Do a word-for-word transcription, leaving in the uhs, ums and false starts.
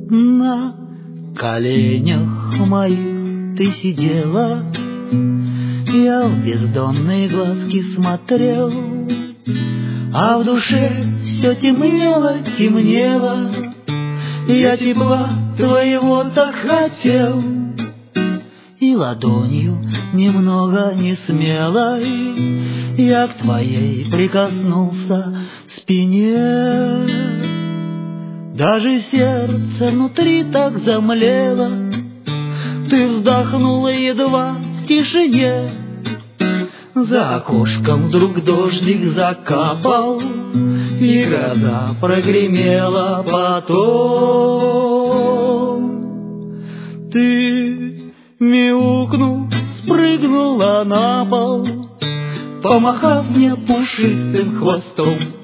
На коленях моих ты сидела, я в бездонные глазки смотрел, а в душе все темнело, темнело. Я тепла твоего так хотел, и ладонью немного не смелой я к твоей прикоснулся спине. Даже сердце внутри так замлело, ты вздохнула едва в тишине. За окошком вдруг дождик закапал, и гроза прогремела потом. Ты, мяукнув, спрыгнула на пол, помахав мне пушистым хвостом.